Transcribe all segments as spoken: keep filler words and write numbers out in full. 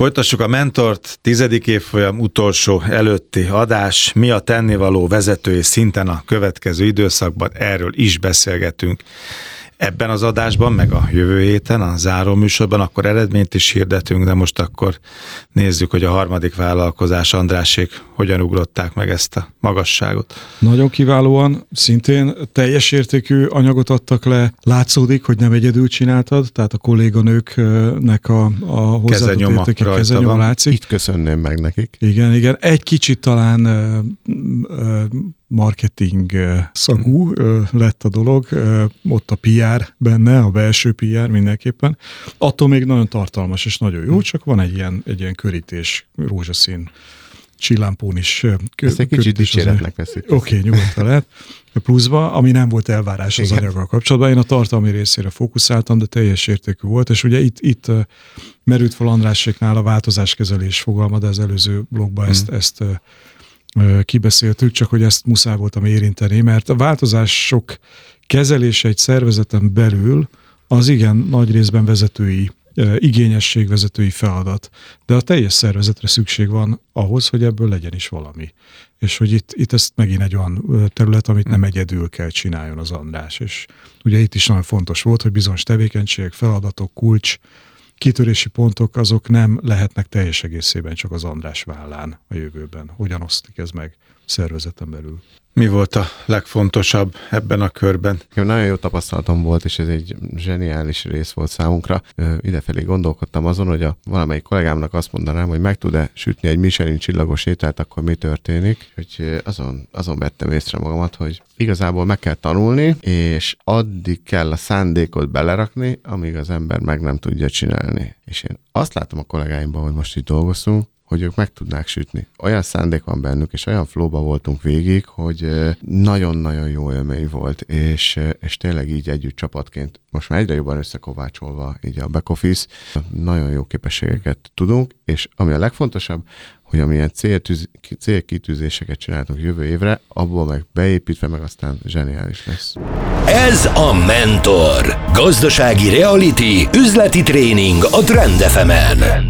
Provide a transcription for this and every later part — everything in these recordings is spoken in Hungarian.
Folytassuk a Mentort, tizedik évfolyam utolsó előtti adás. Mi a tennivaló vezetői szinten a következő időszakban? Erről is beszélgetünk ebben az adásban, meg a jövő héten, a záró műsorban, akkor eredményt is hirdetünk, de most akkor nézzük, hogy a harmadik vállalkozás, Andrásék hogyan ugrották meg ezt a magasságot. Nagyon kiválóan, szintén teljes értékű anyagot adtak le, látszódik, hogy nem egyedül csináltad, tehát a kolléganőknek a, a hozzáadott értéke kezenyoma látszik. Itt köszönném meg nekik. Igen, igen. Egy kicsit talán uh, uh, marketing szagú lett a dolog, ott a pé er benne, a belső pé er mindenképpen. Attól még nagyon tartalmas és nagyon jó, csak van egy ilyen, egy ilyen körítés, rózsaszín csillámpón is. Ezt egy kicsit dicséretnek veszik. Oké, okay, nyugodtan lehet. Pluszba, ami nem volt elvárás az anyaggal kapcsolatban. Én a tartalmi részére fókuszáltam, de teljes értékű volt, és ugye itt, itt merült fel Andráséknál a változáskezelés fogalma, de az előző blogban hmm. ezt, ezt kibeszéltük, csak hogy ezt muszáj voltam érinteni, mert a változások kezelése egy szervezeten belül az igen nagy részben vezetői, igényesség, vezetői feladat, de a teljes szervezetre szükség van ahhoz, hogy ebből legyen is valami. És hogy itt, itt ez megint egy olyan terület, amit nem egyedül kell csináljon az András. És ugye itt is nagyon fontos volt, hogy bizonyos tevékenységek, feladatok, kulcs, kitörési pontok, azok nem lehetnek teljes egészében csak az András vállán a jövőben. Hogyan osztik ez meg szervezeten belül? Mi volt a legfontosabb ebben a körben? Nagyon jó tapasztalatom volt, és ez egy zseniális rész volt számunkra. Idefelé gondolkodtam azon, hogy a valamelyik kollégámnak azt mondanám, hogy meg tud-e sütni egy Michelin csillagos ételt, akkor mi történik. Hogy azon, azon vettem észre magamat, hogy igazából meg kell tanulni, és addig kell a szándékot belerakni, amíg az ember meg nem tudja csinálni. És én azt látom a kollégáimban, hogy most itt dolgoztunk, hogy ők meg tudnák sütni. Olyan szándék van bennük, és olyan flowba voltunk végig, hogy nagyon-nagyon jó élmény volt, és, és tényleg így együtt csapatként most már egyre jobban összekovácsolva így a back office, nagyon jó képességeket tudunk, és ami a legfontosabb, hogy amilyen céltűz, célkitűzéseket csináltunk jövő évre, abból meg beépítve, meg aztán zseniális lesz. Ez a Mentor. Gazdasági reality, üzleti tréning a Trend ef emen.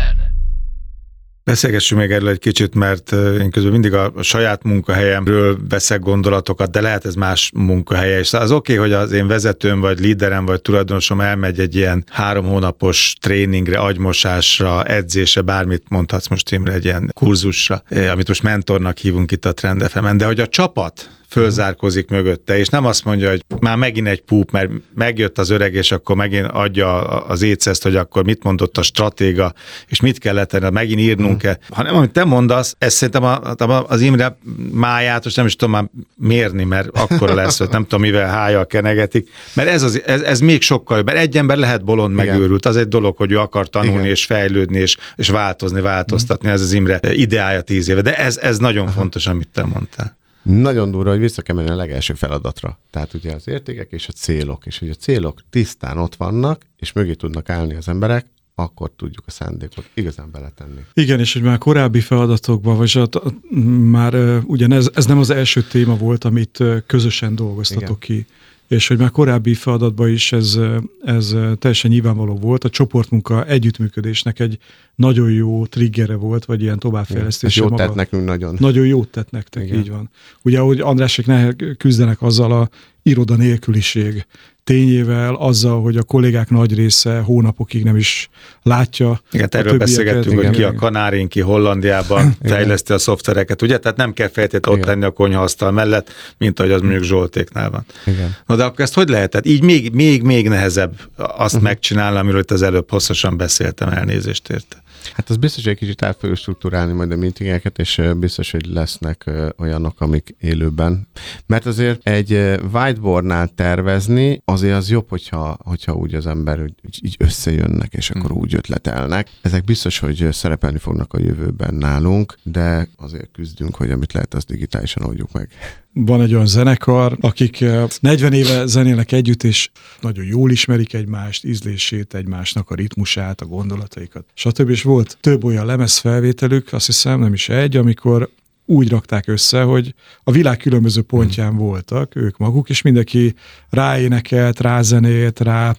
Beszélgessünk még erről egy kicsit, mert én közben mindig a saját munkahelyemről veszek gondolatokat, de lehet ez más munkahelye is. Az oké, okay, hogy az én vezetőm, vagy líderem, vagy tulajdonosom elmegy egy ilyen három hónapos tréningre, agymosásra, edzésre, bármit mondhatsz most Imre, egy ilyen kurzusra, amit most mentornak hívunk itt a Trend ef emen, de hogy a csapat fölzárkózik mögötte, és nem azt mondja, hogy már megint egy púp, mert megjött az öreg, és akkor megint adja az éceszt, hogy akkor mit mondott a stratéga, és mit kellett tenni, megint írnunk kell, mm. hanem amit te mondasz, ez szerintem a, az Imre máját, most nem is tudom már mérni, mert akkora lesz, hogy nem tudom, mivel hájjal kenegetik, mert ez, az, ez, ez még sokkal, mert egy ember lehet bolond megőrült, az egy dolog, hogy ő akar tanulni, igen, és fejlődni, és, és változni, változtatni, mm. ez az Imre ideája tíz éve, de ez, ez nagyon fontos, amit te mondtál. Nagyon durva, hogy vissza kell menni a legelső feladatra. Tehát ugye az értékek és a célok, és hogy a célok tisztán ott vannak, és mögé tudnak állni az emberek, akkor tudjuk a szándékot igazán beletenni. Igen, és hogy már korábbi feladatokban, vagy a, már uh, ugyanez, ez nem az első téma volt, amit uh, közösen dolgoztatok, igen, ki. És hogy már korábbi feladatban is ez, ez teljesen nyilvánvaló volt. A csoportmunka együttműködésnek egy nagyon jó triggere volt, vagy ilyen továbbfejlesztése. Jót tett nekünk nagyon. Nagyon jót tett nektek, igen, így van. Ugye, ahogy Andrásék ne küzdenek azzal a iroda nélküliség tényével, azzal, hogy a kollégák nagy része hónapokig nem is látja. Igen, erről beszélgettünk, hogy ki a Kanárin, ki Hollandiában fejleszti a szoftvereket, ugye? Tehát nem kell feltétlenül ott lenni a konyhaasztal mellett, mint ahogy az mondjuk Zsoltéknál van. Igen. Na de akkor ezt hogy lehetett? Így még, még, még nehezebb azt uh-huh. megcsinálni, amiről itt az előbb hosszasan beszéltem, elnézést érte. Hát az biztos, hogy egy kicsit át fogjuk struktúrálni majd a meetingeket, és biztos, hogy lesznek olyanok, amik élőben. Mert azért egy whiteboardnál tervezni, azért az jobb, hogyha, hogyha úgy az ember úgy, így összejönnek, és akkor hmm. úgy ötletelnek. Ezek biztos, hogy szerepelni fognak a jövőben nálunk, de azért küzdünk, hogy amit lehet, azt digitálisan oldjuk meg. Van egy olyan zenekar, akik negyven éve zenélnek együtt, és nagyon jól ismerik egymást, ízlését, egymásnak a ritmusát, a gondolataikat, stb. És volt több olyan lemezfelvételük, azt hiszem nem is egy, amikor úgy rakták össze, hogy a világ különböző pontján hmm. voltak ők maguk, és mindenki ráénekelt, rázenélt, rá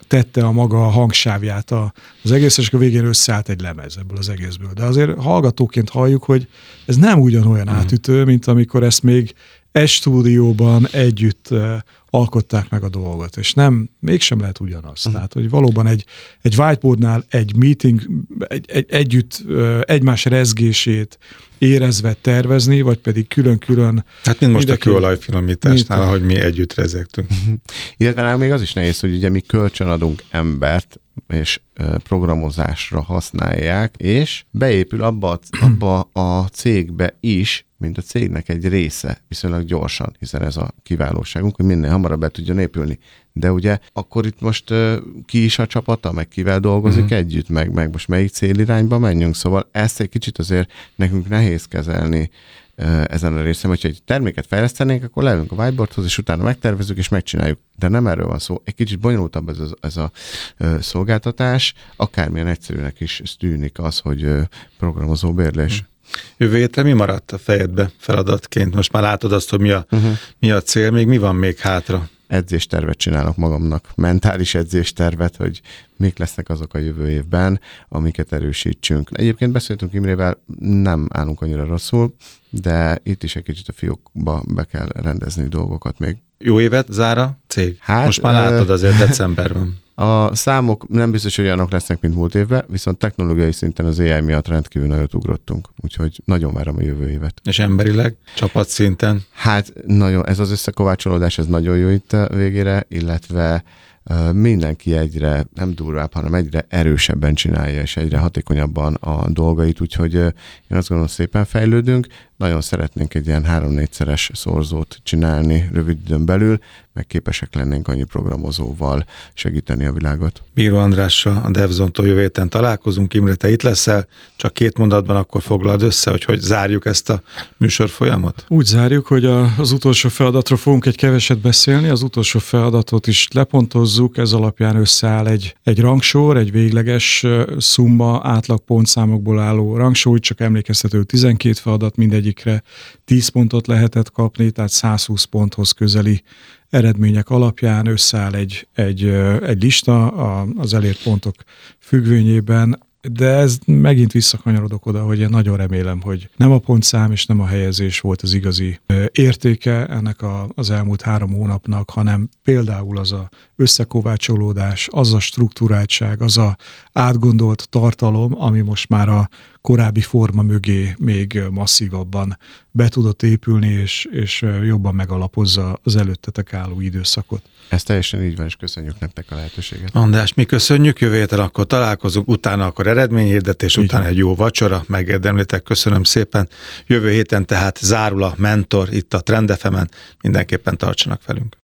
tette a maga hangsávját az egész, és a végén összeállt egy lemez ebből az egészből. De azért hallgatóként halljuk, hogy ez nem ugyanolyan mm. átütő, mint amikor ezt még egy stúdióban együtt uh, alkották meg a dolgot, és nem, mégsem lehet ugyanaz. Uh-huh. Tehát, hogy valóban egy, egy whiteboardnál egy meeting, egy, egy, együtt uh, egymás rezgését érezve tervezni, vagy pedig külön-külön... Hát mint most a kőolajfinomításnál, ahogy mi együtt rezegtünk. Uh-huh. Illetve még az is nehéz, hogy ugye mi kölcsönadunk embert, és programozásra használják, és beépül abba a, abba a cégbe is, mint a cégnek egy része viszonylag gyorsan, hiszen ez a kiválóságunk, hogy minél hamarabb be tudjon épülni. De ugye akkor itt most uh, ki is a csapata, meg kivel dolgozik uh-huh. együtt, meg, meg most melyik célirányba menjünk, szóval ezt egy kicsit azért nekünk nehéz kezelni uh, ezen a részen, hogyha egy terméket fejlesztenénk, akkor leülünk a whiteboardhoz, és utána megtervezzük, és megcsináljuk. De nem erről van szó. Egy kicsit bonyolultabb ez a, ez a uh, szolgáltatás, akármilyen egyszerűnek is tűnik az, hogy uh, programozó bérlés. Uh-huh. Jövő hétre mi maradt a fejedbe feladatként? Most már látod azt, hogy mi a, uh-huh. mi a cél, még mi van még hátra? Edzéstervet csinálok magamnak, mentális edzéstervet, hogy mik lesznek azok a jövő évben, amiket erősítsünk. Egyébként beszéltünk Imrével, nem állunk annyira rosszul, de itt is egy kicsit a fiókba be kell rendezni dolgokat még. Jó évet zár a cég? Hát, most már látod azért decemberben. A számok nem biztos, hogy olyanok lesznek, mint múlt évben, viszont technológiai szinten az á i miatt rendkívül nagyot ugrottunk, úgyhogy nagyon várom a jövő évet. És emberileg, csapatszinten? Hát nagyon, ez az összekovácsolódás, ez nagyon jó itt a végére, illetve uh, mindenki egyre, nem durvább, hanem egyre erősebben csinálja, és egyre hatékonyabban a dolgait, úgyhogy uh, én azt gondolom, szépen fejlődünk, nagyon szeretnénk egy ilyen három-négyszeres szorzót csinálni rövid időn belül, meg képesek lennénk annyi programozóval segíteni a világot. Bíró Andrással, a DevZone-tól jövő héten találkozunk. Imre, te itt leszel, csak két mondatban akkor foglald össze, hogy hogy zárjuk ezt a műsor folyamot? Úgy zárjuk, hogy a, az utolsó feladatról fogunk egy keveset beszélni, az utolsó feladatot is lepontozzuk, ez alapján összeáll egy, egy rangsor, egy végleges szumma, átlag pontszámokból álló rangsor, csak emlékeztető tizenkét feladat, mindegyikre tíz pontot lehetett kapni, tehát százhúsz ponthoz közeli eredmények alapján összeáll egy, egy, egy lista az elért pontok függvényében, de ez megint visszakanyarodok oda, hogy én nagyon remélem, hogy nem a pontszám és nem a helyezés volt az igazi értéke ennek a, az elmúlt három hónapnak, hanem például az a összekovácsolódás, az a struktúráltság, az a átgondolt tartalom, ami most már a korábbi forma mögé még masszívabban be tudott épülni, és, és jobban megalapozza az előttetek álló időszakot. Ez teljesen így van, és köszönjük nektek a lehetőséget. András, mi köszönjük, jövő héten akkor találkozunk, utána akkor eredményhirdetés, így utána egy jó vacsora, megérdemlitek, köszönöm szépen. Jövő héten tehát zárul a Mentor itt a Trend ef emen, mindenképpen tartsanak velünk.